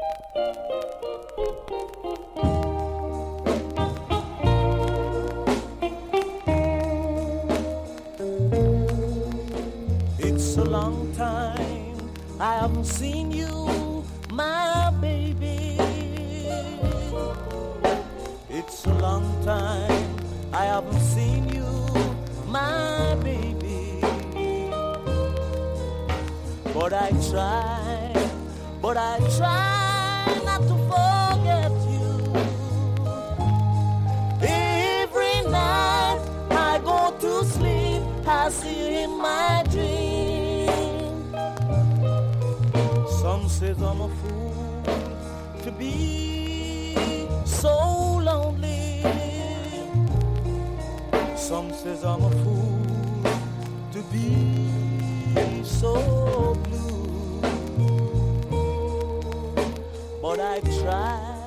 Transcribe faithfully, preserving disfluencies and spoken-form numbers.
It's a long time I haven't seen you, my baby. It's a long time I haven't seen you, my baby. But I try, but I try not to forget you. Every night I go to sleep, I see you in my dream. Some says I'm a fool to be so lonely. Some says I'm a fool to be so blue. But I try,